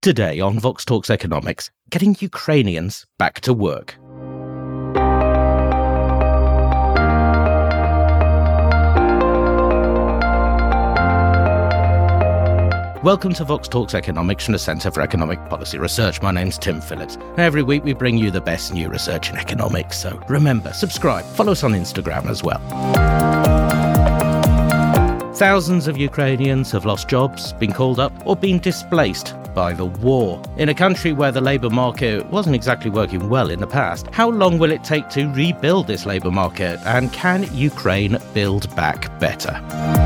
Today on Vox Talks Economics, getting Ukrainians back to work. Welcome to Vox Talks Economics from the Centre for Economic Policy Research. My name's Tim Phillips. And every week we bring you the best new research in economics. So remember, subscribe, follow us on Instagram as well. Thousands of Ukrainians have lost jobs, been called up, or been displaced by the war. In a country where the labour market wasn't exactly working well in the past, how long will it take to rebuild this labour market? And can Ukraine build back better?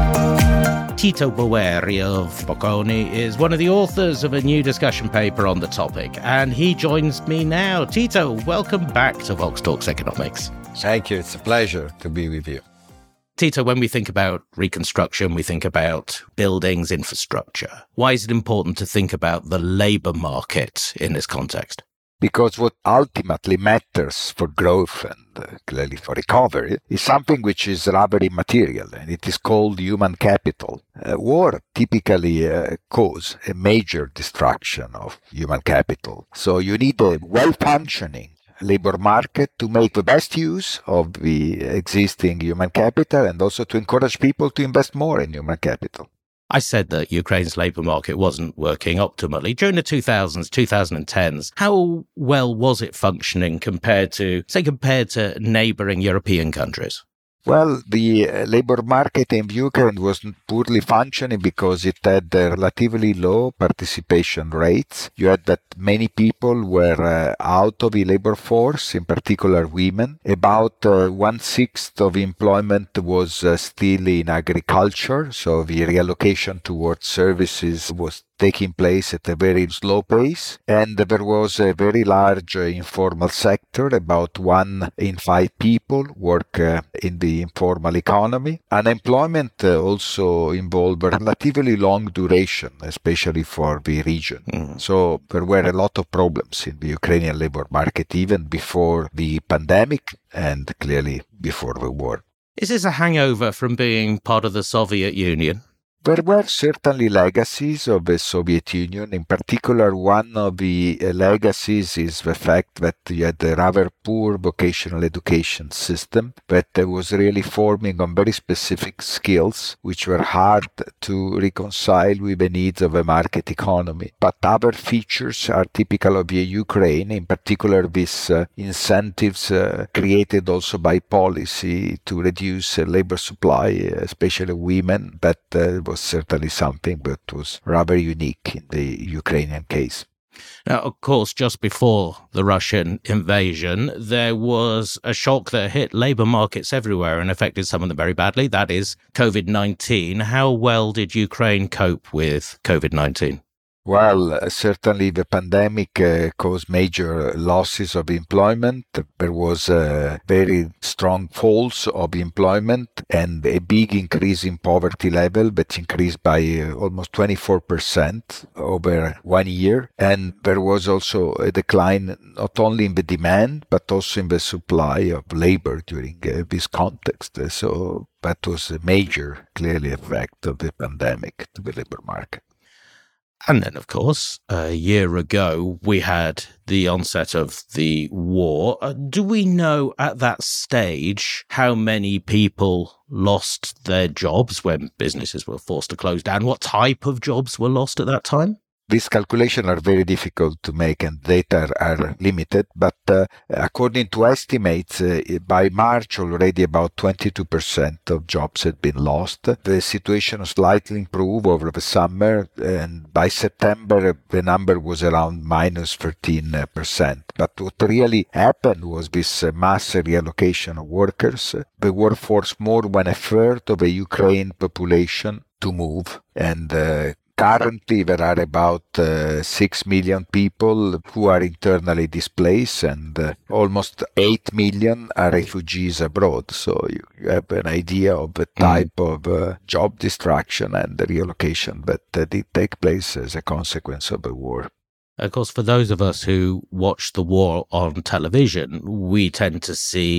Tito Boeri of Bocconi is one of the authors of a new discussion paper on the topic, and he joins me now. Tito, welcome back to Vox Talks Economics. Thank you. It's a pleasure to be with you. Tito, when we think about reconstruction, we think about buildings, infrastructure. Why is it important to think about the labour market in this context? Because what ultimately matters for growth and clearly for recovery is something which is rather immaterial, and it is called human capital. War typically causes a major destruction of human capital. So you need a well-functioning labor market to make the best use of the existing human capital and also to encourage people to invest more in human capital. I said that Ukraine's labour market wasn't working optimally. During the 2000s, 2010s, how well was it functioning compared to neighbouring European countries? Well, the labor market in Ukraine was poorly functioning because it had relatively low participation rates. You had that many people were out of the labor force, in particular women. About 1/6 of employment was still in agriculture, so the reallocation towards services was taking place at a very slow pace, and there was a very large informal sector. About 1 in 5 people work in the informal economy. Unemployment also involved a relatively long duration, especially for the region. So there were a lot of problems in the Ukrainian labor market even before the pandemic and clearly before the war. Is this a hangover from being part of the Soviet Union? There were certainly legacies of the Soviet Union. In particular, one of the legacies is the fact that you had a rather poor vocational education system that was really forming on very specific skills, which were hard to reconcile with the needs of a market economy. But other features are typical of the Ukraine, in particular these incentives created also by policy to reduce labor supply, especially women, that was certainly something that was rather unique in the Ukrainian case. Now, of course, just before the Russian invasion, there was a shock that hit labour markets everywhere and affected some of them very badly. That is COVID-19. How well did Ukraine cope with COVID-19? Well, certainly the pandemic caused major losses of employment. There was a very strong falls of employment and a big increase in poverty level that increased by almost 24% over 1 year. And there was also a decline not only in the demand, but also in the supply of labor during this context. So that was a major, clearly, effect of the pandemic to the labor market. And then, of course, a year ago, we had the onset of the war. Do we know at that stage how many people lost their jobs when businesses were forced to close down? What type of jobs were lost at that time? These calculations are very difficult to make and data are limited, but according to estimates, by March already about 22% of jobs had been lost. The situation slightly improved over the summer, and by September the number was around minus 13%. But what really happened was this mass reallocation of workers. The workforce more than a third of the Ukraine population to move, and currently, there are about 6 million people who are internally displaced, and almost 8 million are refugees abroad. So you have an idea of the type of job destruction and the relocation that did take place as a consequence of the war. Of course, for those of us who watch the war on television, we tend to see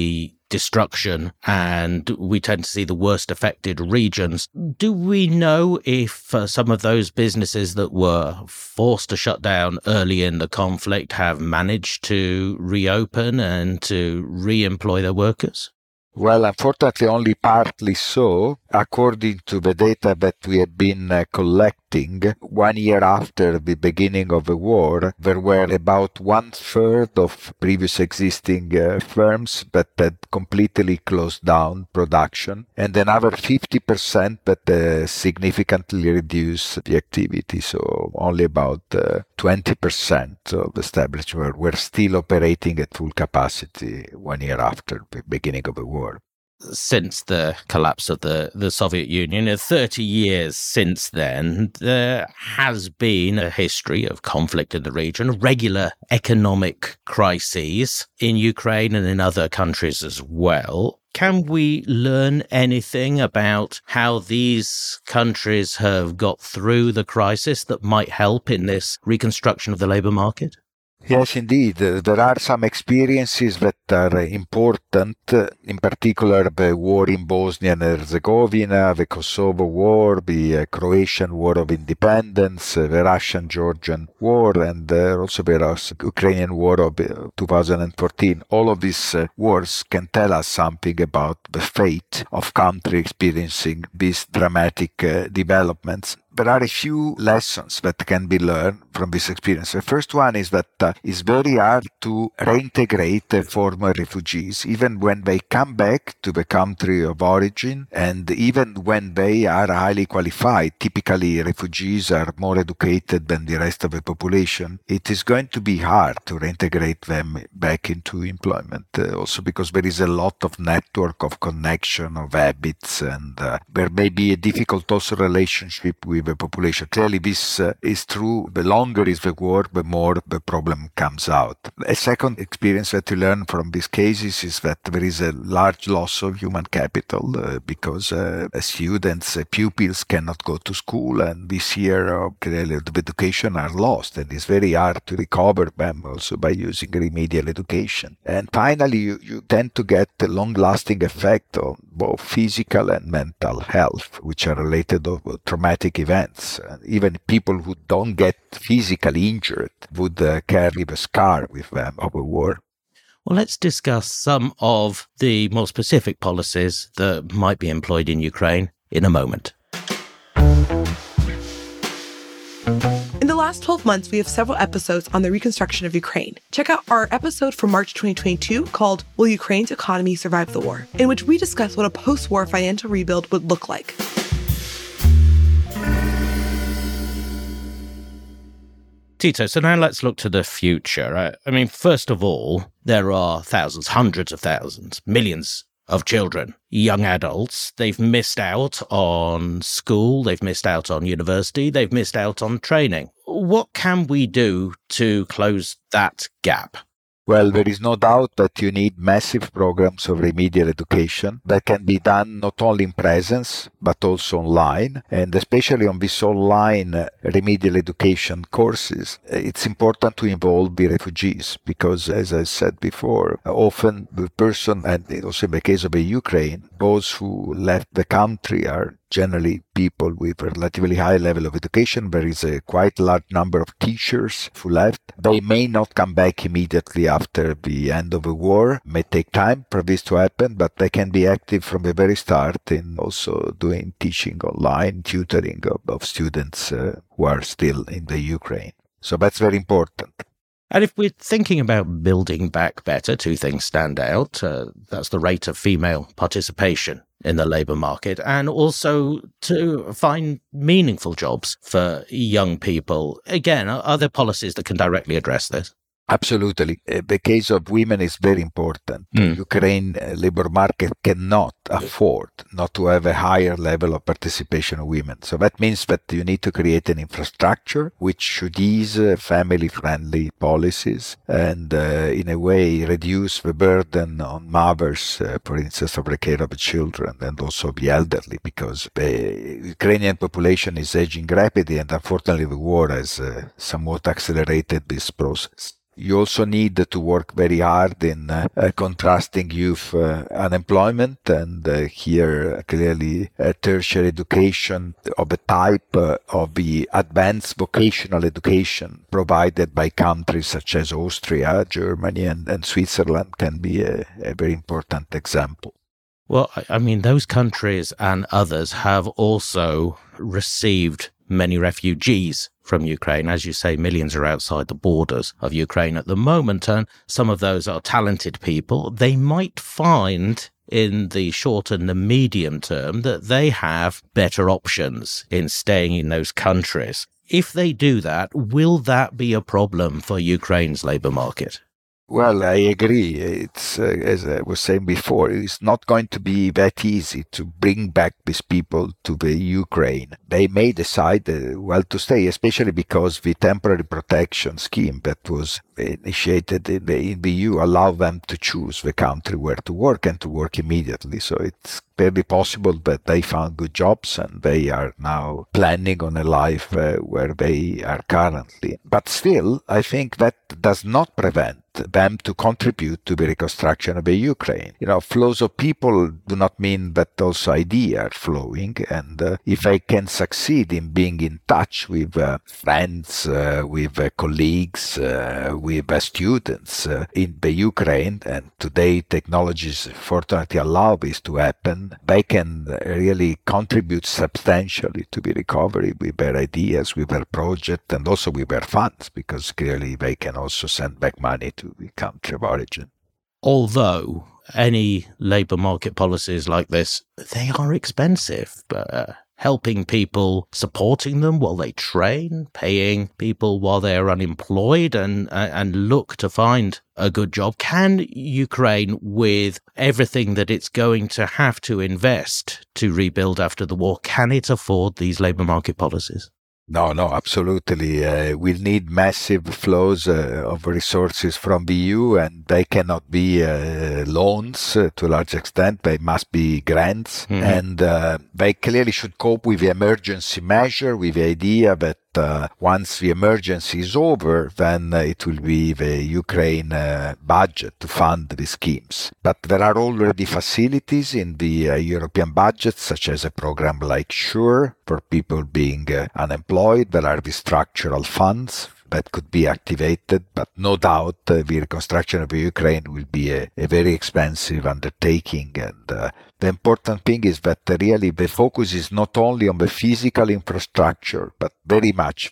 destruction, and we tend to see the worst affected regions. Do we know if some of those businesses that were forced to shut down early in the conflict have managed to reopen and to re-employ their workers? Well, unfortunately, only partly so. According to the data that we have been collecting, 1 year after the beginning of the war, there were about 1/3 of previous existing firms that had completely closed down production, and another 50% that significantly reduced the activity. So only about 20% of the establishments were still operating at full capacity 1 year after the beginning of the war. Since the collapse of the Soviet Union, 30 years since then, there has been a history of conflict in the region, regular economic crises in Ukraine and in other countries as well. Can we learn anything about how these countries have got through the crisis that might help in this reconstruction of the labour market? Yes, indeed. There are some experiences that are important, in particular the war in Bosnia and Herzegovina, the Kosovo War, the Croatian War of Independence, the Russian-Georgian War, and also the Ukrainian War of 2014. All of these wars can tell us something about the fate of country experiencing these dramatic developments. There are a few lessons that can be learned from this experience. The first one is that it's very hard to reintegrate former refugees, even when they come back to the country of origin, and even when they are highly qualified. Typically, refugees are more educated than the rest of the population. It is going to be hard to reintegrate them back into employment, also because there is a lot of network of connection, of habits, and there may be a difficult also relationship with the population. Clearly, this is true. The longer is the war, the more the problem comes out. A second experience that you learn from these cases is that there is a large loss of human capital because students, pupils cannot go to school, and this year clearly the education are lost, and it's very hard to recover them also by using remedial education. And finally, you tend to get a long-lasting effect on both physical and mental health, which are related to traumatic events. Even people who don't get physically injured would carry the scar with them of a war. Well, let's discuss some of the more specific policies that might be employed in Ukraine in a moment. In the last 12 months, we have several episodes on the reconstruction of Ukraine. Check out our episode from March 2022 called Will Ukraine's Economy Survive the War?, in which we discuss what a post-war financial rebuild would look like. Tito, so now let's look to the future. I mean, first of all, there are thousands, hundreds of thousands, millions of children, young adults. They've missed out on school, they've missed out on university, they've missed out on training. What can we do to close that gap? Well, there is no doubt that you need massive programs of remedial education that can be done not only in presence, but also online. And especially on these online remedial education courses, it's important to involve the refugees because, as I said before, often the person, and also in the case of the Ukraine, those who left the country are generally people with a relatively high level of education. There is a quite large number of teachers who left. They may not come back immediately after the end of the war. It may take time for this to happen, but they can be active from the very start in also doing teaching online, tutoring of students who are still in the Ukraine. So that's very important. And if we're thinking about building back better, two things stand out. That's the rate of female participation in the labour market, and also to find meaningful jobs for young people. Again, are there policies that can directly address this? Absolutely. The case of women is very important. Ukraine labor market cannot afford not to have a higher level of participation of women. So that means that you need to create an infrastructure which should ease family-friendly policies and in a way reduce the burden on mothers, for instance, of the care of the children and also the elderly, because the Ukrainian population is aging rapidly and unfortunately the war has somewhat accelerated this process. You also need to work very hard in contrasting youth unemployment, and here clearly tertiary education of the type of the advanced vocational education provided by countries such as Austria, Germany, and Switzerland can be a very important example. Well, I mean, those countries and others have also received many refugees from Ukraine. As you say, millions are outside the borders of Ukraine at the moment, and some of those are talented people. They might find in the short and the medium term that they have better options in staying in those countries. If they do that, will that be a problem for Ukraine's labour market? Well, I agree. It's, as I was saying before, it's not going to be that easy to bring back these people to the Ukraine. They may decide, to stay, especially because the temporary protection scheme that was initiated in the EU allow them to choose the country where to work and to work immediately. So it's very possible that they found good jobs and they are now planning on a life where they are currently. But still, I think that does not prevent them to contribute to the reconstruction of the Ukraine. Flows of people do not mean that also ideas are flowing, and if they can succeed in being in touch with friends, with colleagues, with students in the Ukraine, and today technologies fortunately allow this to happen, they can really contribute substantially to the recovery with their ideas, with their project, and also with their funds, because clearly they can also send back money to the country of origin. Although any labour market policies like this, they are expensive. Helping people, supporting them while they train, paying people while they're unemployed and look to find a good job. Can Ukraine, with everything that it's going to have to invest to rebuild after the war, can it afford these labour market policies? No, absolutely. We'll need massive flows of resources from the EU, and they cannot be loans to a large extent. They must be grants. And they clearly should cope with the emergency measure, with the idea that once the emergency is over, then it will be the Ukraine budget to fund the schemes. But there are already facilities in the European budget, such as a program like SURE for people being unemployed. There are the structural funds that could be activated, but no doubt the reconstruction of Ukraine will be a very expensive undertaking. And the important thing is that really the focus is not only on the physical infrastructure, but very much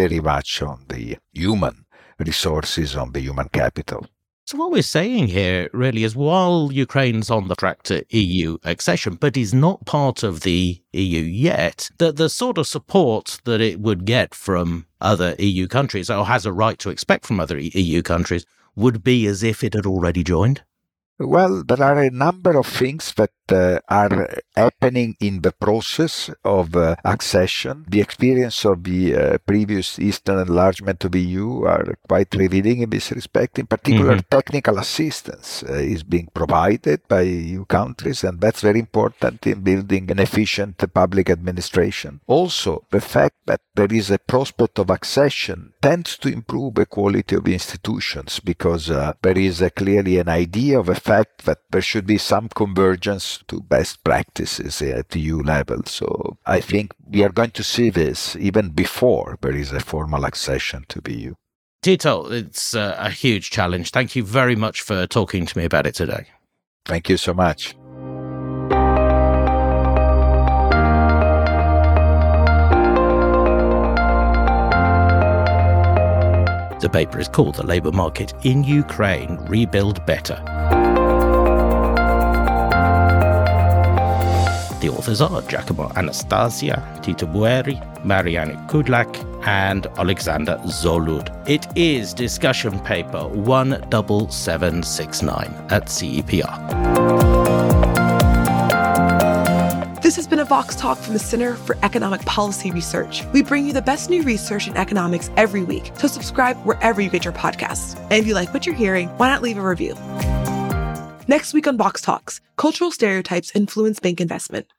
on the human resources, on the human capital. So what we're saying here really is, while Ukraine's on the track to EU accession, but is not part of the EU yet, that the sort of support that it would get from other EU countries, or has a right to expect from other EU countries, would be as if it had already joined? Well, there are a number of things that are happening in the process of accession. The experience of the previous Eastern enlargement of the EU are quite revealing in this respect. In particular, technical assistance is being provided by EU countries, and that's very important in building an efficient public administration. Also, the fact that there is a prospect of accession tends to improve the quality of institutions, because there is clearly an idea of the fact that there should be some convergence to best practices at EU level. So I think we are going to see this even before there is a formal accession to the EU. Tito, it's a huge challenge. Thank you very much for talking to me about it today. Thank you so much. The paper is called The Labour Market in Ukraine, Rebuild Better. The authors are Giacomo Anastasia, Tito Boeri, Marianne Kudlak, and Alexander Zolud. It is discussion paper 17769 at CEPR. This has been a Vox Talk from the Center for Economic Policy Research. We bring you the best new research in economics every week, so subscribe wherever you get your podcasts. And if you like what you're hearing, why not leave a review? Next week on Vox Talks, cultural stereotypes influence bank investment.